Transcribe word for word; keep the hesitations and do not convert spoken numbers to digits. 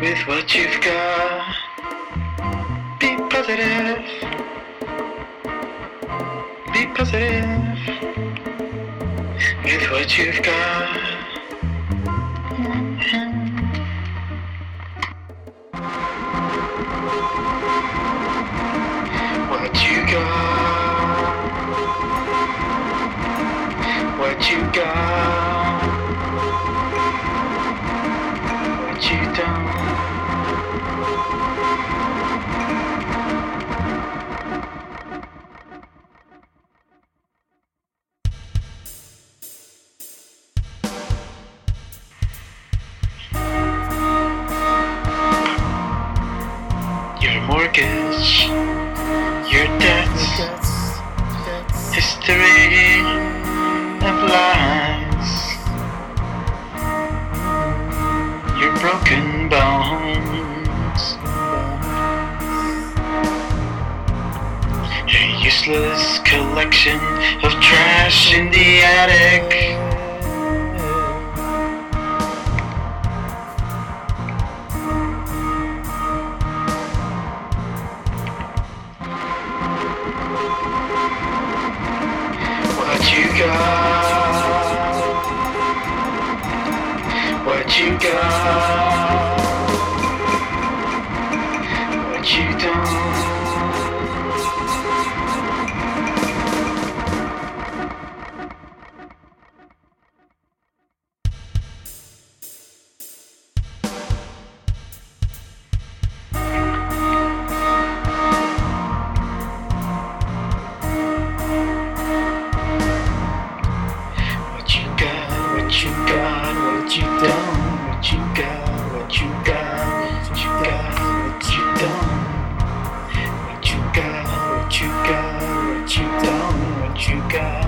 with what you've got. Be positive. Be positive with what you've got. What you got. What you got. What you don't. Your mortgage, your debts, history of lies, your broken bones, a useless collection of trash in the attic. What you got, what you got, what you don't. What you got, what you got, what you don't. What you got, what you got, what you got, what you don't. What you got, what you got, what you don't. What you got.